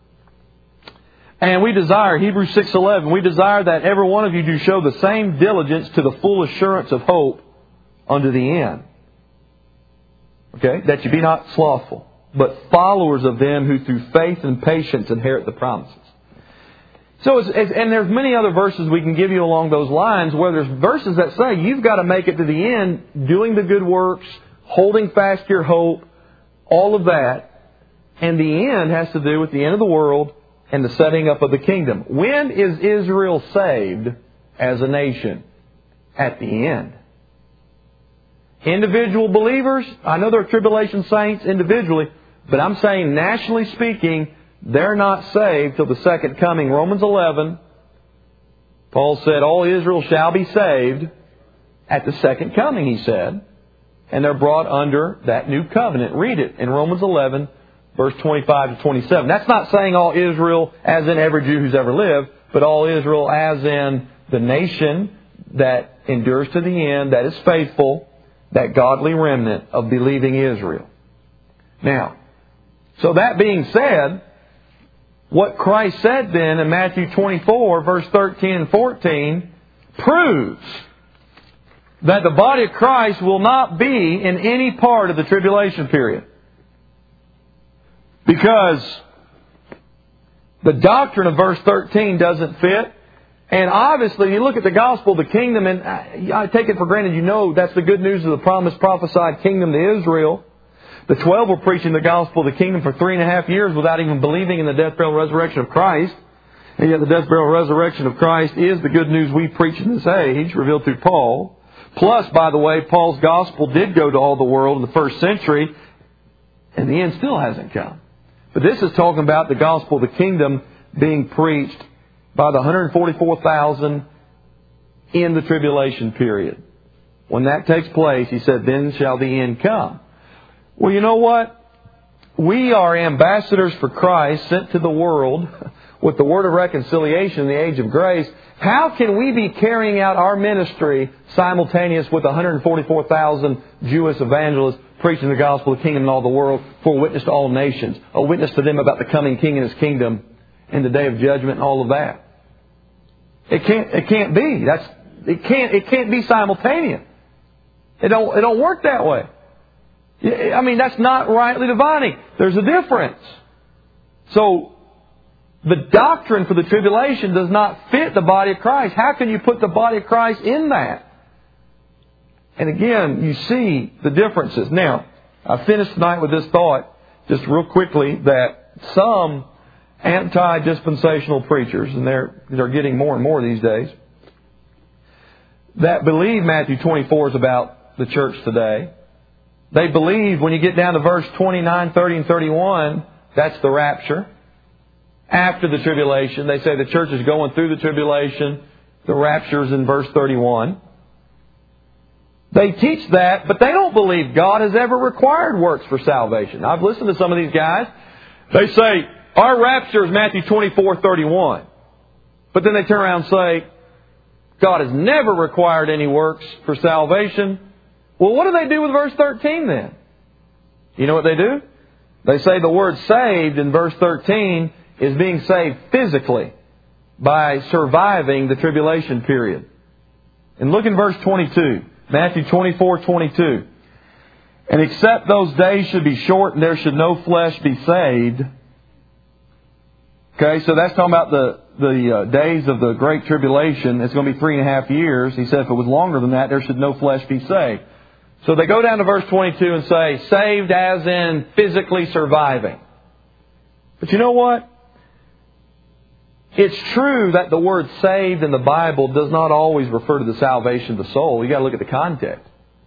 and we desire, Hebrews 6:11, we desire that every one of you do show the same diligence to the full assurance of hope unto the end. Okay? That you be not slothful, but followers of them who through faith and patience inherit the promises. So, and there's many other verses we can give you along those lines where there's verses that say you've got to make it to the end, doing the good works, holding fast your hope, all of that. And the end has to do with the end of the world and the setting up of the kingdom. When is Israel saved as a nation? At the end. Individual believers, I know there are tribulation saints individually, but I'm saying nationally speaking, they're not saved till the second coming. Romans 11, Paul said, all Israel shall be saved at the second coming, he said. And they're brought under that new covenant. Read it in Romans 11, verse 25 to 27. That's not saying all Israel as in every Jew who's ever lived, but all Israel as in the nation that endures to the end, that is faithful, that godly remnant of believing Israel. Now, so that being said, what Christ said then in Matthew 24, verse 13 and 14, proves that the body of Christ will not be in any part of the tribulation period. Because the doctrine of verse 13 doesn't fit. And obviously, you look at the gospel of the kingdom, and I take it for granted you know that's the good news of the promised prophesied kingdom to Israel. The 12 were preaching the gospel of the kingdom for 3.5 years without even believing in the death, burial, and resurrection of Christ. And yet the death, burial, and resurrection of Christ is the good news we preach in this age, revealed through Paul. Plus, by the way, Paul's gospel did go to all the world in the first century, and the end still hasn't come. But this is talking about the gospel of the kingdom being preached by the 144,000 in the tribulation period. When that takes place, he said, then shall the end come. Well, you know what? We are ambassadors for Christ sent to the world with the word of reconciliation in the age of grace. How can we be carrying out our ministry simultaneous with 144,000 Jewish evangelists preaching the gospel of the kingdom in all the world for a witness to all nations, a witness to them about the coming King and His kingdom and the day of judgment and all of that? It can't be. It can't be simultaneous. It don't work that way. I mean, that's not rightly dividing. There's a difference. So, the doctrine for the tribulation does not fit the body of Christ. How can you put the body of Christ in that? And again, you see the differences. Now, I finished tonight with this thought, just real quickly, that some anti-dispensational preachers, and they're getting more and more these days, that believe Matthew 24 is about the church today. They believe when you get down to verse 29, 30, and 31, that's the rapture. After the tribulation, they say the church is going through the tribulation. The rapture is in verse 31. They teach that, but they don't believe God has ever required works for salvation. I've listened to some of these guys. They say, our rapture is Matthew 24:31. But then they turn around and say, God has never required any works for salvation. Well, what do they do with verse 13 then? You know what they do? They say the word saved in verse 13 is being saved physically by surviving the tribulation period. And look in verse 22. Matthew 24:22. And except those days should be shortened, there should no flesh be saved. Okay, so that's talking about the days of the Great Tribulation. It's going to be 3.5 years. He said if it was longer than that, there should no flesh be saved. So they go down to verse 22 and say, saved as in physically surviving. But you know what? It's true that the word saved in the Bible does not always refer to the salvation of the soul. You've got to look at the context.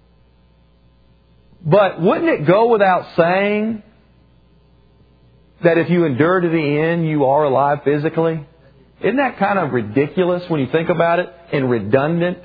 But wouldn't it go without saying that if you endure to the end, you are alive physically? Isn't that kind of ridiculous when you think about it, and redundant?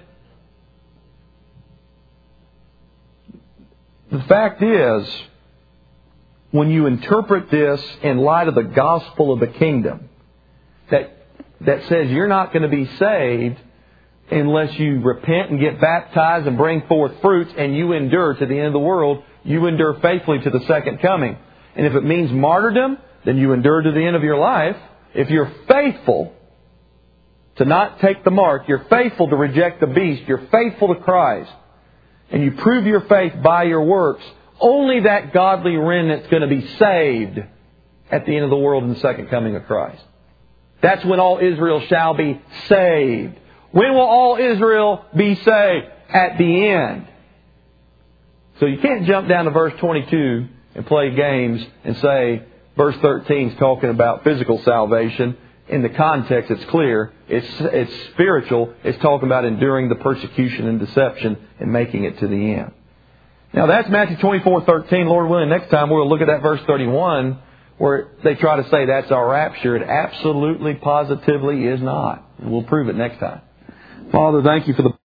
The fact is, when you interpret this in light of the gospel of the kingdom, that says you're not going to be saved unless you repent and get baptized and bring forth fruits and you endure to the end of the world, you endure faithfully to the second coming. And if it means martyrdom, then you endure to the end of your life. If you're faithful to not take the mark, you're faithful to reject the beast, you're faithful to Christ, and you prove your faith by your works, only that godly remnant's going to be saved at the end of the world in the second coming of Christ. That's when all Israel shall be saved. When will all Israel be saved? At the end. So you can't jump down to verse 22 and play games and say verse 13 is talking about physical salvation. In the context, it's clear. It's spiritual. It's talking about enduring the persecution and deception and making it to the end. Now that's Matthew 24:13. Lord willing, next time we'll look at that verse 31 where they try to say that's our rapture. It absolutely, positively is not. And we'll prove it next time. Father, thank you for the